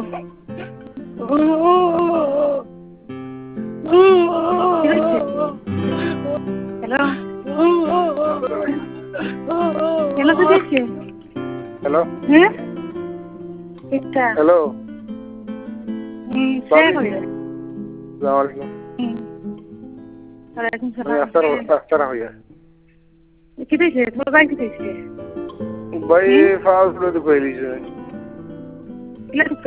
hello hello তো দেখছি hello হ্যাঁ এটা হ্যালো সে কই আসসালামু আলাইকুম ওয়ালাইকুম আমি সালাম আস্তারা হইয়া কি দিছে তোর ভাই কি দিছে ভাই ফাউল করে তো কইলিছ কিলা